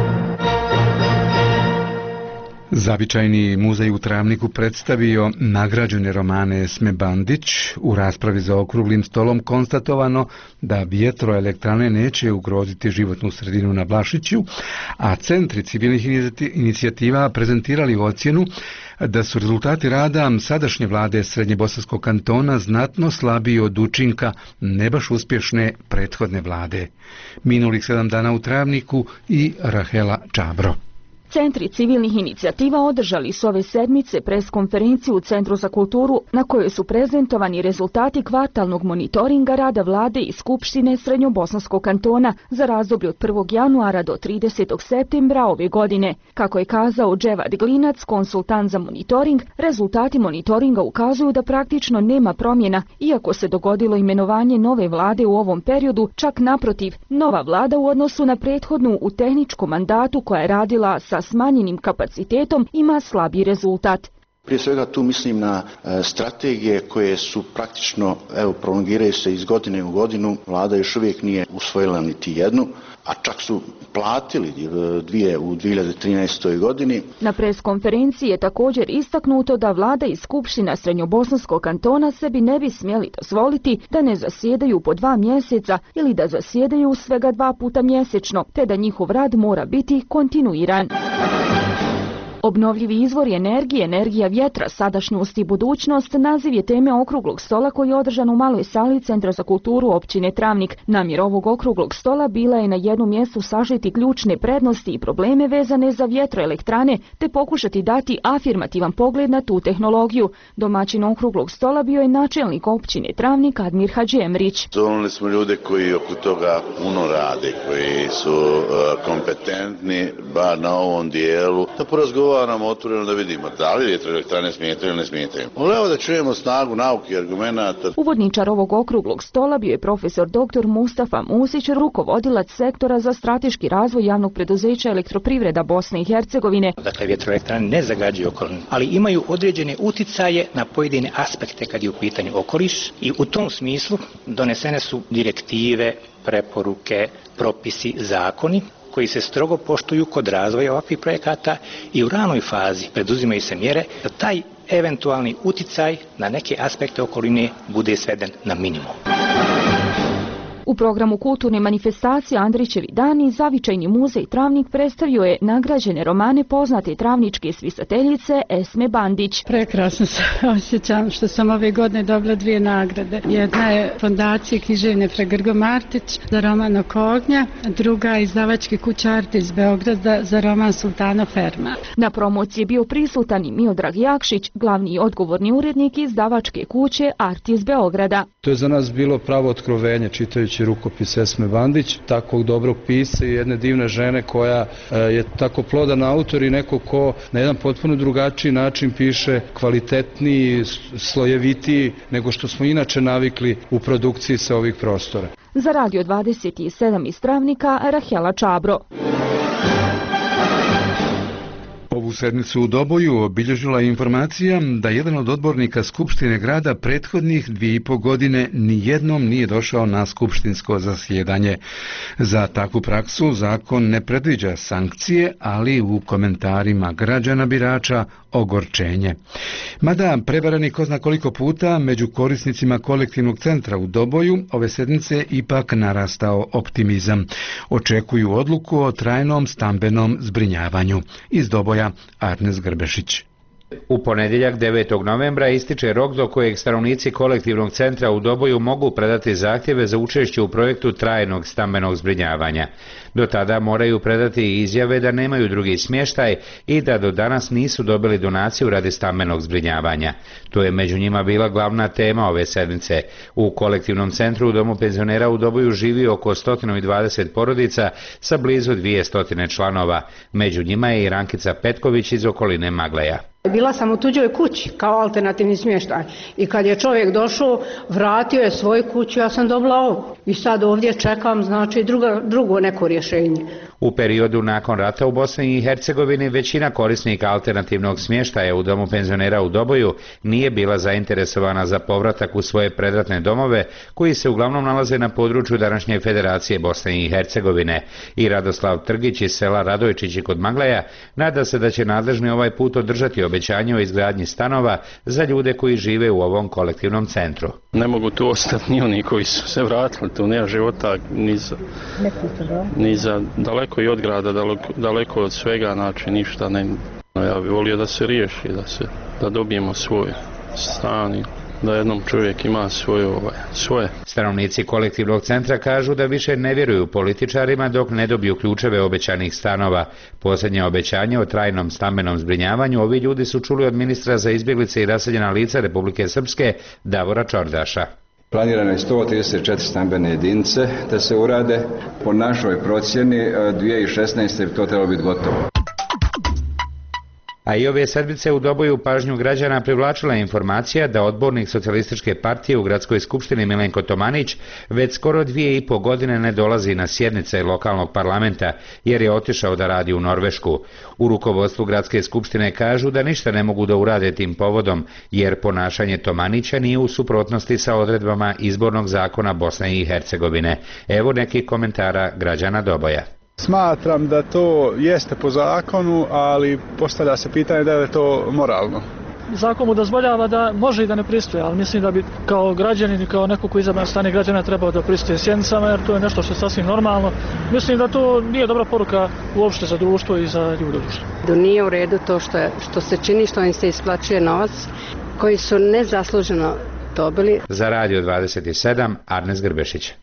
Zavičajni muzej u Travniku predstavio nagrađene romane Esme Bandić. U raspravi za okruglim stolom konstatovano da vjetroelektrane neće ugroziti životnu sredinu na Vlašiću, a centri civilnih inicijativa prezentirali ocjenu da su rezultati rada sadašnje vlade Srednjebosanskog kantona znatno slabiji od učinka ne baš uspješne prethodne vlade. Minulih sedam dana u Travniku i Rahela Čabro. Centri civilnih inicijativa održali su ove sedmice preskonferenciju u Centru za kulturu na kojoj su prezentovani rezultati kvartalnog monitoringa rada vlade i Skupštine Srednjobosanskog kantona za razdoblje od prvog januara do tridesetog septembra ove godine. Kako je kazao Dževad Glinac, konsultant za monitoring, rezultati monitoringa ukazuju da praktično nema promjena, iako se dogodilo imenovanje nove vlade u ovom periodu, čak naprotiv, nova vlada u odnosu na prethodnu u tehničkom mandatu koja je radila sa smanjenim kapacitetom ima slabiji rezultat. Prije svega tu mislim na e, strategije koje su praktično, evo, prolongiraju se iz godine u godinu. Vlada još uvijek nije usvojila niti jednu, a čak su platili e, dvije u dvije hiljade trinaestoj godini. Na preskonferenciji je također istaknuto da vlada i Skupština Srednjobosanskog kantona sebi ne bi smjeli dozvoliti da ne zasjedaju po dva mjeseca ili da zasjedaju svega dva puta mjesečno, te da njihov rad mora biti kontinuiran. Obnovljivi izvori energije, energija vjetra, sadašnjost i budućnost, naziv je teme okruglog stola koji je održan u maloj sali Centra za kulturu općine Travnik. Namjer ovog okruglog stola bila je na jednom mjestu sažeti ključne prednosti i probleme vezane za vjetroelektrane, te pokušati dati afirmativan pogled na tu tehnologiju. Domaćin okruglog stola bio je načelnik općine Travnik Admir Hadžiemrić. Zvolili smo ljude koji oko toga puno rade, koji su uh, kompetentni, bar na ovom dijelu, da porazgovaramo otvoreno da vidimo da li vjetroelektrane smetaju ili ne smetaju. Evo da čujemo snagu nauke i argumenata. Uvodničar ovog okruglog stola bio je profesor doktor Mustafa Musić, rukovodilac sektora za strateški razvoj javnog preduzeća Elektroprivreda Bosne i Hercegovine. Dakle, vjetroelektrane ne zagađuju okolinu, ali imaju određene uticaje na pojedine aspekte kad je u pitanju okoliš i u tom smislu donesene su direktive, preporuke, propisi, zakoni koji se strogo poštuju kod razvoja ovakvih projekata i u ranoj fazi preduzimaju se mjere da taj eventualni uticaj na neke aspekte okoline bude sveden na minimum. U programu kulturne manifestacije Andrićevi dani Zavičajni muzej Travnik predstavio je nagrađene romane poznate travničke spisateljice Esme Bandić. Prekrasno se osjećam što sam ove godine dobila dvije nagrade. Jedna je fondacije književne Fra Grgo Martić za roman Oko ognja, druga izdavačke kuće Arte iz Beograda za roman Sultano Ferma. Na promociji je bio prisutan i Miodrag Jakšić, glavni i odgovorni urednik izdavačke kuće Arte iz Beograda. To je za nas bilo pravo otkrovenje čitajući rukopis Esme Bandić, takvog dobrog pisca i jedne divne žene koja je tako plodan autor i neko ko na jedan potpuno drugačiji način piše, kvalitetniji, slojevitiji nego što smo inače navikli u produkciji sa ovih prostora. Za Radio dvadeset sedam iz Travnika, Rahela Čabro. Ovu sednicu u Doboju obilježila je informacija da jedan od odbornika Skupštine grada prethodnih dvije i po godine nijednom nije došao na skupštinsko zasjedanje. Za takvu praksu zakon ne predviđa sankcije, ali u komentarima građana birača ogorčenje. Mada prevarani ko zna koliko puta među korisnicima kolektivnog centra u Doboju ove sedmice ipak narastao optimizam. Očekuju odluku o trajnom stambenom zbrinjavanju. Iz Doboja Arnes Grbešić. U ponedjeljak devetog novembra ističe rok do kojeg stanovnici kolektivnog centra u Doboju mogu predati zahtjeve za učešće u projektu trajnog stambenog zbrinjavanja. Do tada moraju predati izjave da nemaju drugi smještaj i da do danas nisu dobili donaciju radi stambenog zbrinjavanja. To je među njima bila glavna tema ove sedmice. U kolektivnom centru u Domu penzionera u Doboju živi oko sto dvadeset porodica sa blizu dvjesto članova. Među njima je i Rankica Petković iz okoline Magleja. Bila sam u tuđoj kući kao alternativni smještaj i kad je čovjek došao, vratio je svoju kuću, ja sam dobila ovo. I sad ovdje čekam, znači, druga, drugo neko rješenje. U periodu nakon rata u Bosni i Hercegovini većina korisnika alternativnog smještaja u Domu penzionera u Doboju nije bila zainteresovana za povratak u svoje predratne domove koji se uglavnom nalaze na području današnje Federacije Bosne i Hercegovine. I Radoslav Trgić iz sela Radojčići kod Magleja nada se da će nadležni ovaj put održati obećanje o izgradnji stanova za ljude koji žive u ovom kolektivnom centru. Ne mogu tu ostati ni oni koji su se vratili, tu nema života ni za, ni za daleko i od grada, daleko, daleko od svega, znači ništa ne. Ja bih volio da se riješi, da, se, da dobijemo svoj stan i da jednom čovjek ima svoje, ovaj, svoje. Stanovnici kolektivnog centra kažu da više ne vjeruju političarima dok ne dobiju ključeve obećanih stanova. Posljednje obećanje o trajnom stambenom zbrinjavanju ovi ljudi su čuli od ministra za izbjeglice i raseljena lica Republike Srpske Davora Čordaša. Planirano je sto trideset četiri stambene jedinice da se urade. Po našoj procjeni dvije tisuće šesnaeste bi to trebalo biti gotovo. A i ove sedmice u Doboju pažnju građana privlačila informacija da odbornik Socijalističke partije u gradskoj skupštini Milenko Tomanić već skoro dvije i po godine ne dolazi na sjednice lokalnog parlamenta jer je otišao da radi u Norvešku. U rukovodstvu gradske skupštine kažu da ništa ne mogu da urade tim povodom jer ponašanje Tomanića nije u suprotnosti sa odredbama izbornog zakona Bosne i Hercegovine. Evo nekih komentara građana Doboja. Smatram da to jeste po zakonu, ali postavlja se pitanje da je to moralno. Zakon mu dozvoljava da može i da ne pristoje, ali mislim da bi kao građanin i kao neko koji izabran strane građana trebao da pristoje sjednicama, jer to je nešto što je sasvim normalno. Mislim da to nije dobra poruka uopšte za društvo i za ljude u društvu. Da nije u redu to što, je, što se čini, što im se isplaćuje novac koji su nezasluženo dobili. Za Radio dvadeset sedam, Arnes Grbešić.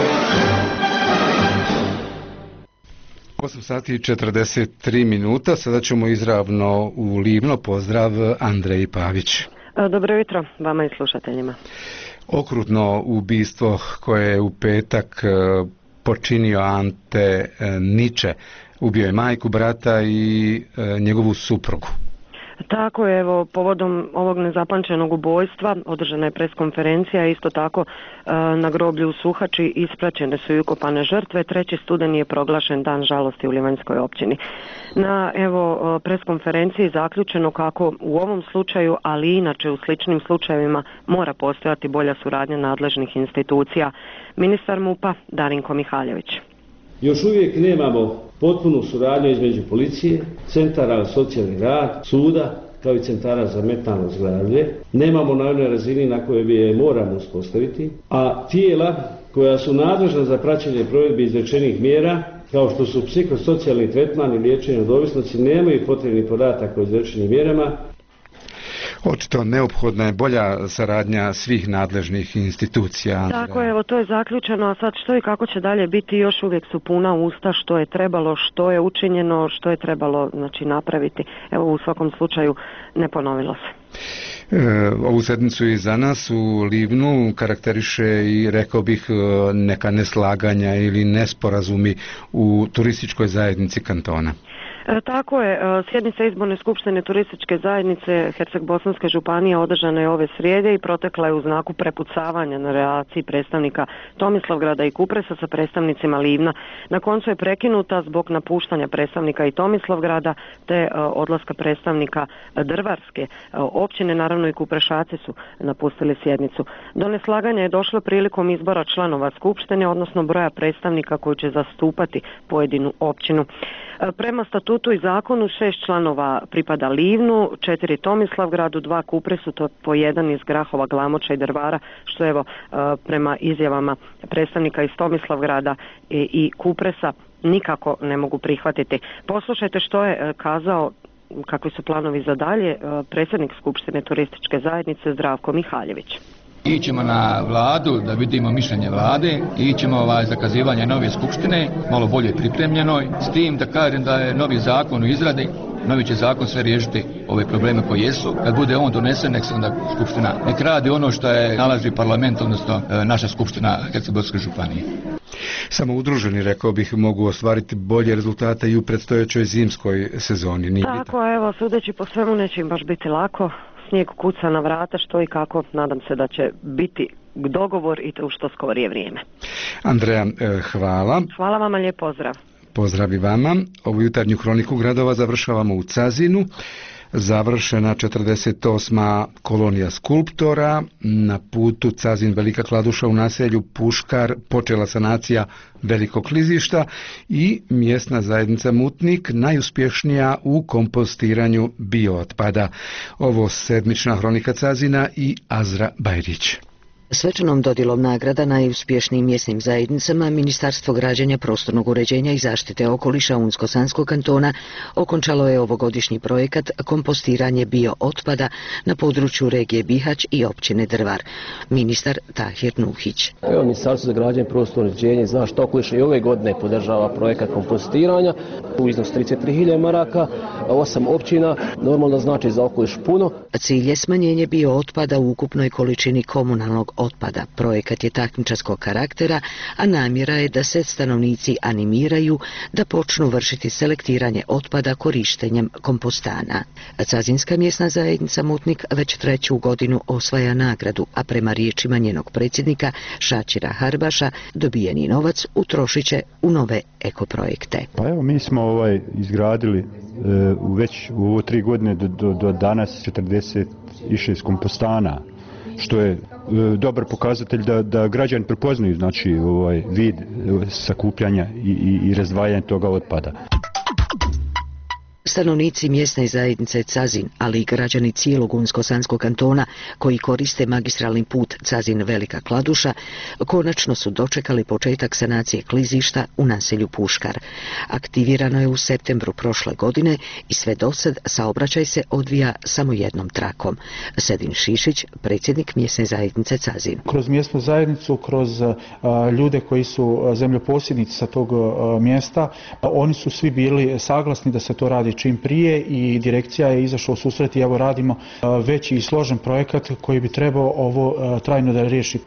osam sati i četrdeset tri minuta, sada ćemo izravno u Livno. Pozdrav, Andrej Pavić. Dobro jutro vama i slušateljima. Okrutno ubistvo koje je u petak počinio Ante Niče. Ubio je majku, brata i njegovu suprugu. Tako je, evo, povodom ovog nezapamćenog ubojstva održana je preskonferencija, isto tako na groblju u Suhači ispraćene su i ukopane žrtve. treći studeni je proglašen dan žalosti u Livanjskoj općini. Na evo preskonferenciji zaključeno kako u ovom slučaju, ali i inače u sličnim slučajevima mora postojati bolja suradnja nadležnih institucija. Ministar MUP-a Darinko Mihaljević. Još uvijek nemamo potpunu suradnju između policije, centara za socijalni rad, suda, kao i centara za mentalno zdravlje. Nemamo na onoj razini na kojoj bi je moramo uspostaviti, a tijela koja su nadležna za praćenje provedbe izrečenih mjera, kao što su psihosocijalni tretman i liječenje od ovisnosti, nemaju potrebnih podataka o izrečenim mjerama. Očito neophodna je bolja saradnja svih nadležnih institucija. Tako je, evo to je zaključeno, a sad što i kako će dalje biti, još uvijek su puna usta što je trebalo, što je učinjeno, što je trebalo znači, napraviti. Evo u svakom slučaju ne ponovilo se. E, ovu sedmicu i za nas u Livnu karakteriše i rekao bih neka neslaganja ili nesporazumi u turističkoj zajednici kantona. E, tako je, e, sjednica izborne skupštine turističke zajednice Herceg-Bosanske županije održana je ove srijede i protekla je u znaku prepucavanja na relaciji predstavnika Tomislavgrada i Kupresa sa predstavnicima Livna. Na koncu je prekinuta zbog napuštanja predstavnika i Tomislavgrada te e, odlaska predstavnika Drvarske e, općine, naravno i Kuprešaci su napustili sjednicu. Do neslaganja je došlo prilikom izbora članova skupštine, odnosno broja predstavnika koji će zastupati pojedinu općinu. E, prema statutu tu i zakonu šest članova pripada Livnu, četiri Tomislavgradu, dva Kupresu, to po jedan iz Grahova, Glamoča i Drvara, što evo prema izjavama predstavnika iz Tomislavgrada i Kupresa nikako ne mogu prihvatiti. Poslušajte što je kazao, kakvi su planovi za dalje, predsjednik Skupštine turističke zajednice Zdravko Mihaljević. Ićemo na vladu da vidimo mišljenje vlade, ićemo ovaj zakazivanje nove skupštine, malo bolje pripremljenoj, s tim da kažem da je novi zakon u izradi, novi će zakon sve riješiti ove probleme koje jesu. Kad bude on donesen, nek se onda skupština nek radi ono što je nalaži parlament, odnosno naša skupština Herceg-Bosanske županije. Samo udruženi, rekao bih, mogu ostvariti bolje rezultate i u predstojećoj zimskoj sezoni. Nije Tako, evo, sudeći po svemu neće im baš biti lako. Snijeg kuca na vrata, što i kako, nadam se da će biti dogovor i to u što skorije vrijeme. Andreja, hvala. Hvala vama, lijep pozdrav. Pozdrav i vama. Ovu jutarnju kroniku gradova završavamo u Cazinu. Završena četrdeset osma kolonija skulptora. Na putu Cazin Velika Kladuša u naselju Puškar počela sanacija velikog klizišta i mjesna zajednica Mutnik najuspješnija u kompostiranju biootpada. Ovo sedmična kronika Cazina i Azra Bajrić. Svečanom dodjelom nagrada najuspješnijim mjesnim zajednicama Ministarstvo građenja, prostornog uređenja i zaštite okoliša Unsko-Sanskog kantona okončalo je ovogodišnji projekat kompostiranje biootpada na području regije Bihać i općine Drvar. Ministar Tahir Nuhić. Evo, Ministarstvo za građenje, prostorno uređenje i zaštitu okoliša i ove godine podržava projekat kompostiranja u iznosu trideset tri hiljade maraka, osam općina, normalno znači za okoliš puno. Cilj je smanjenje biootpada u ukupnoj količini komunalnog otpada. Projekat je takmičarskog karaktera, a namjera je da se stanovnici animiraju da počnu vršiti selektiranje otpada korištenjem kompostana. Cazinska mjesna zajednica Mutnik već treću godinu osvaja nagradu, a prema riječima njenog predsjednika Šačira Harbaša dobijeni novac utrošit će u nove ekoprojekte. Pa evo, mi smo ovaj izgradili e, već u ovo tri godine do, do, do danas četrdeset šest kompostana, što je e, dobar pokazatelj da, da građani prepoznaju znači ovaj vid sakupljanja i, i, i razdvajanja toga otpada. Stanovnici mjesne zajednice Cazin, ali i građani cijelog Unsko-Sanskog kantona koji koriste magistralni put Cazin Velika Kladuša, konačno su dočekali početak sanacije klizišta u naselju Puškar. Aktivirano je u septembru prošle godine i sve dosad saobraćaj se odvija samo jednom trakom. Sedin Šišić, predsjednik mjesne zajednice Cazin. Kroz mjesnu zajednicu, kroz a, ljude koji su zemljoposjednici sa tog a, mjesta, a, oni su svi bili saglasni da se to radi čim prije i direkcija je izašla u susret i evo radimo veći i složen projekat koji bi trebao ovo trajno da riješi.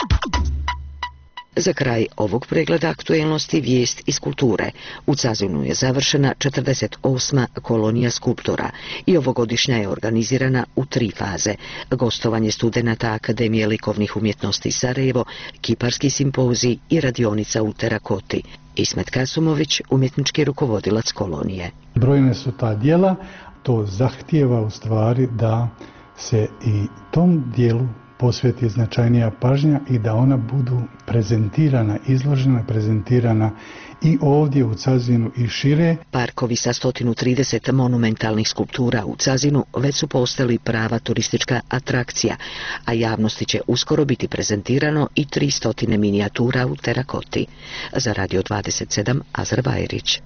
Za kraj ovog pregleda aktuelnosti vijest iz kulture. U Cazinu je završena četrdeset osma kolonija skulptora i ovogodišnja je organizirana u tri faze. Gostovanje studenata Akademije likovnih umjetnosti Sarajevo, kiparski simpozij i radionica u terakoti. Ismet Kasumović, umjetnički rukovodilac kolonije. Brojne su ta djela, to zahtijeva u stvari da se i tom dijelu posveti značajnija pažnja i da ona budu prezentirana, izložena, prezentirana i ovdje u Cazinu i šire. Parkovi sa sto trideset monumentalnih skulptura u Cazinu već su postali prava turistička atrakcija, a javnosti će uskoro biti prezentirano i tristo minijatura u terakoti. Za Radio dvadeset sedam, Azra Bajrić.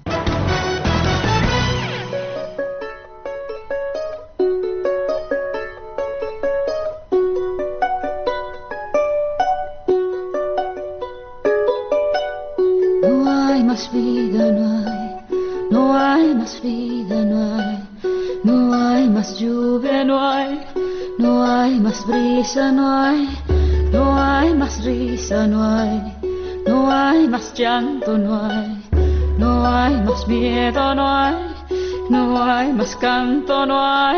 No hay más vida, no hay, no hay más lluvia, no hay, no hay más brisa, no hay, no hay más risa, no hay, no hay más llanto, no hay, no hay más miedo, no hay, no hay más canto, no hay.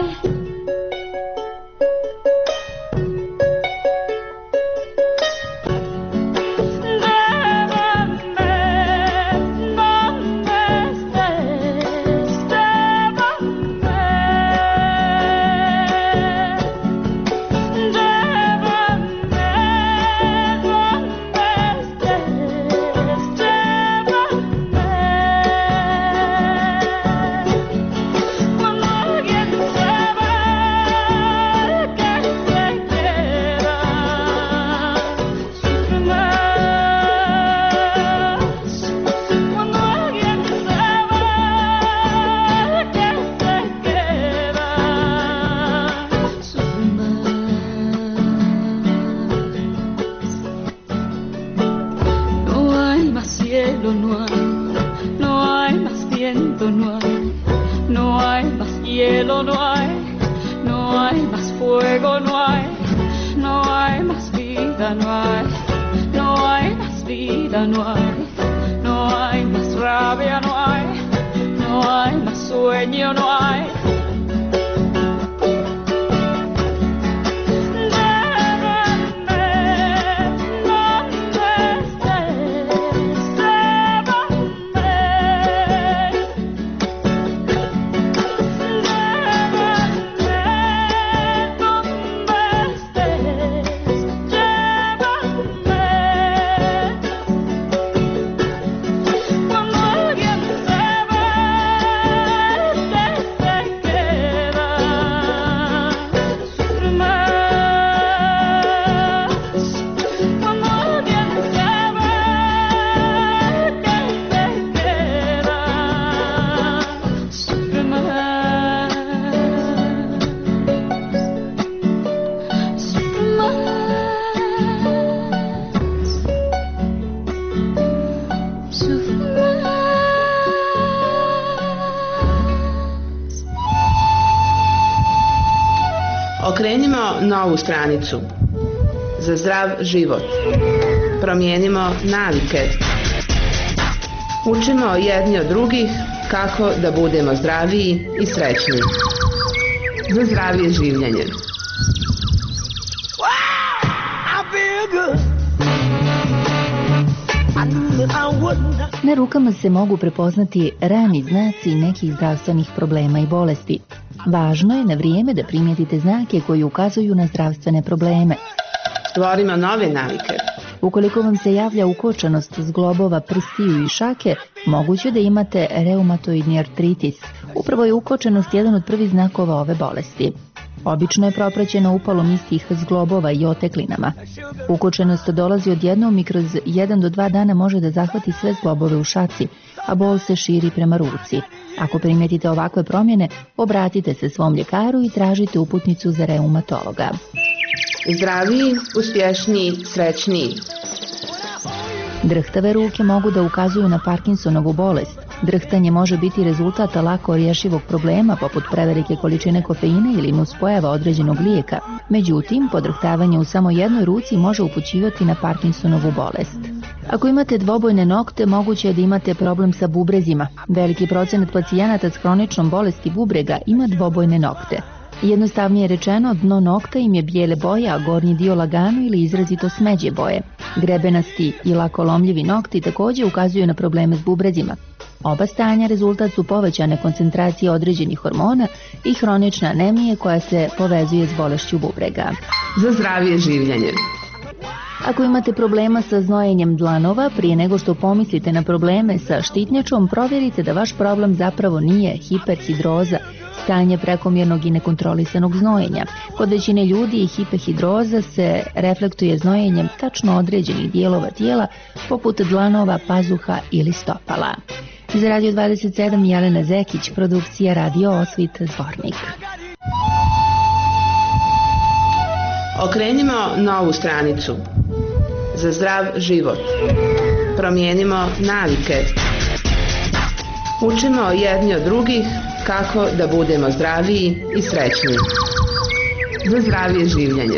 Okrenimo novu stranicu za zdrav život. Promijenimo navike. Učimo jedni od drugih kako da budemo zdraviji i srećniji. Za zdravije življenje. Na rukama se mogu prepoznati rani znaci nekih zdravstvenih problema i bolesti. Važno je na vrijeme da primijetite znake koji ukazuju na zdravstvene probleme. Stvorimo nove navike. Ukoliko vam se javlja ukočenost zglobova prstiju i šake, moguće da imate reumatoidni artritis. Upravo je ukočenost jedan od prvih znakova ove bolesti. Obično je propraćeno upalom istih zglobova i oteklinama. Ukočenost dolazi odjednom i kroz jedan do dva dana može da zahvati sve zglobove u šaci, a bol se širi prema ruci. Ako primijetite ovakve promjene, obratite se svom ljekaru i tražite uputnicu za reumatologa. Zdraviji, uspješniji, srećniji. Drhtave ruke mogu da ukazuju na Parkinsonovu bolest. Drhtanje može biti rezultat lako rješivog problema poput prevelike količine kofeina ili nuspojava određenog lijeka. Međutim, podrhtavanje u samo jednoj ruci može upućivati na Parkinsonovu bolest. Ako imate dvobojne nokte, moguće je da imate problem sa bubrezima. Veliki procenat pacijenata s hroničnom bolesti bubrega ima dvobojne nokte. Jednostavnije rečeno, dno nokta im je bijele boje, a gornji dio lagano ili izrazito smeđe boje. Grebenasti i lako lomljivi nokti također ukazuju na probleme s bubrezima. Oba stanja rezultat su povećane koncentracije određenih hormona i hronične anemije koja se povezuje s bolešću bubrega. Za zdravije življenje. Ako imate problema sa znojenjem dlanova, prije nego što pomislite na probleme sa štitnjačom, provjerite da vaš problem zapravo nije hiperhidroza, stanje prekomjernog i nekontrolisanog znojenja. Kod većine ljudi hiperhidroza se reflektuje znojenjem tačno određenih dijelova tijela, poput dlanova, pazuha ili stopala. Za Radio dvadeset sedam Jelena Zekić, produkcija Radio Osvit, Zvornik. Okrenimo novu stranicu. Za zdrav život. Promijenimo navike. Učimo jedni od drugih kako da budemo zdraviji i srećni. Za zdravije življenje.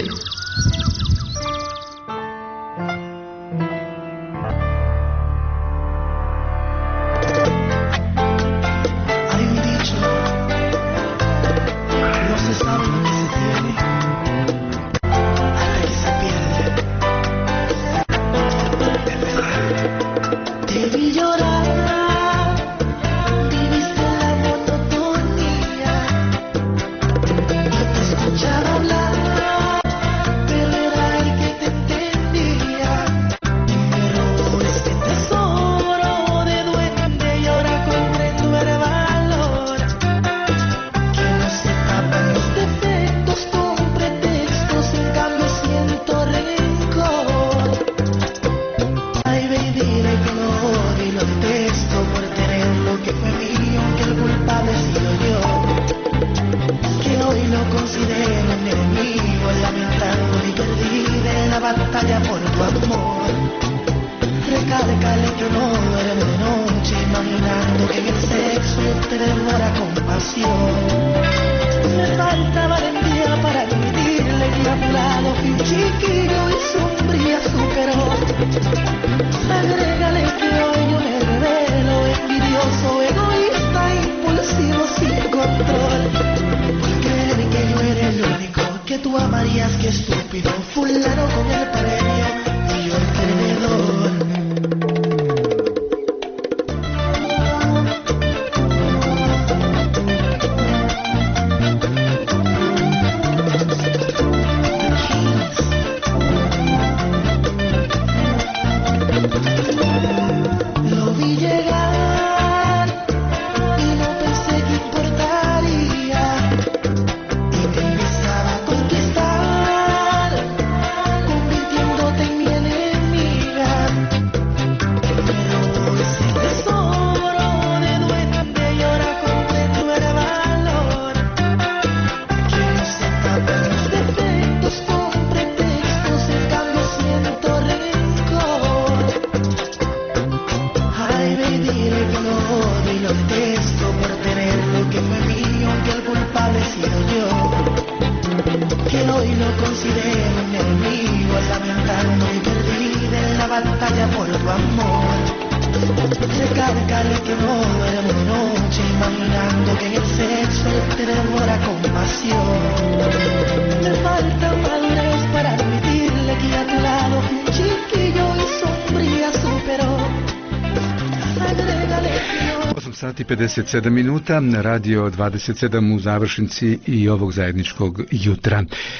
pedeset sedam minuta, Radio dvadeset sedam u završnici i ovog zajedničkog jutra.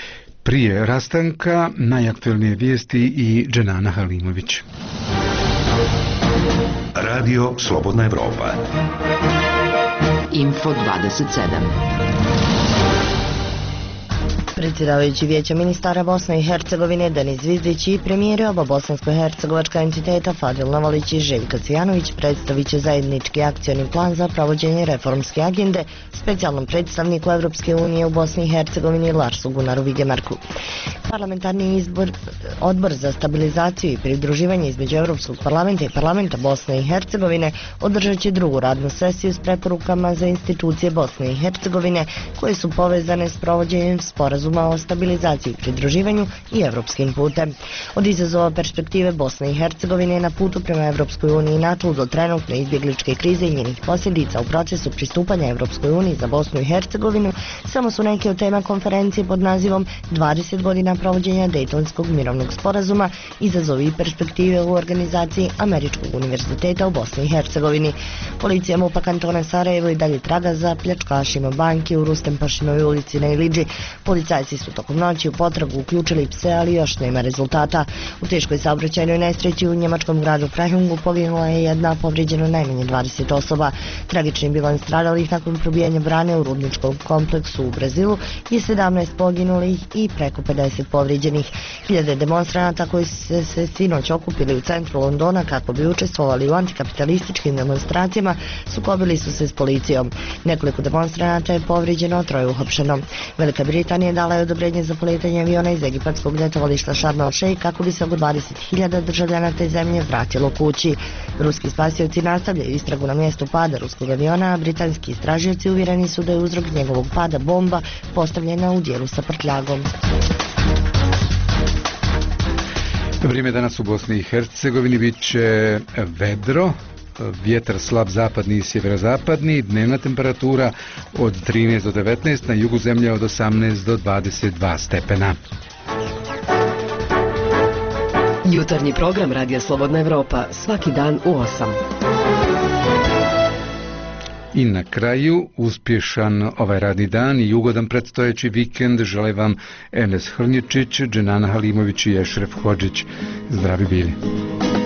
Prije rastanka najaktuelnije vijesti i Dženana Halimović. Radio Slobodna Evropa. Info dvadeset sedam. Predsjedavajući Vijeća ministara Bosne i Hercegovine Denis Zvizdić i premijeri oba bosansko-hercegovačka entiteta Fadil Novalić i Željko Cvijanović predstavit će zajednički akcioni plan za provođenje reformske agende specijalnom predstavniku Evropske unije u Bosni i Hercegovini Larsu Gunaru Vigemarku. Parlamentarni izbor, odbor za stabilizaciju i pridruživanje između Europskog parlamenta i parlamenta Bosne i Hercegovine održat će drugu radnu sesiju s preporukama za institucije Bosne i Hercegovine koje su povezane s provođenjem sporazuma o stabilizaciji i pridruživanju i evropskim putem. Od izazova perspektive Bosne i Hercegovine na putu prema Evropskoj uniji i NATO do trenutne izbjegličke krize i njenih posljedica u procesu pristupanja Evropskoj uniji za Bosnu i Hercegovinu samo su neke od tema konferencije pod nazivom dvadeset godina provođenja Dejtonskog mirovnog sporazuma, izazovi i perspektive u organizaciji Američkog univerziteta u Bosni i Hercegovini. Policija MUP-a kantona Sarajevo i dalje traga za pljačkašima banke u Rustempašinovoj ulici na Iliđi. Policajac Policajci su tokom noći u potragu uključili pse, ali još nema rezultata. U teškoj saobraćajnoj nesreći u njemačkom gradu Freihungu poginula je jedna, povrijeđeno najmanje dvadeset osoba. Tragični bilans stradalih nakon probijanja brane u rudničkom kompleksu u Brazilu i sedamnaest poginulih i preko pedeset povrijeđenih. Hiljade demonstranata koji su se sinoć okupili u centru Londona kako bi učestvovali u antikapitalističkim demonstracijama sukobili su se s policijom. Nekoliko demonstranata je povrijeđeno, troje uhapšeno. Velika Britanija dala je odobrenje za poletanje aviona iz egipatskog letovališta Sharm el Sheikh kako bi se oko dvadeset hiljada državljana te zemlje vratilo kući. Ruski spasioci nastavljaju istragu na mjestu pada ruskog aviona, a britanski istražioci uvjereni su da je uzrok njegovog pada bomba postavljena u dijelu sa prtljagom. Vrijeme danas u Bosni i Hercegovini bit će vedro, vjetar slab zapadni i sjeverozapadni, dnevna temperatura od trinaest do devetnaest, na jugu zemlje od osamnaest do dvadeset dva stepena. Jutarnji program Radija Slobodna Evropa svaki dan u osam. I na kraju, uspješan ovaj radni dan i ugodan predstojeći vikend žele vam Enes Hrnječić, Dženana Halimović i Ešref Hodžić. Zdravi bili.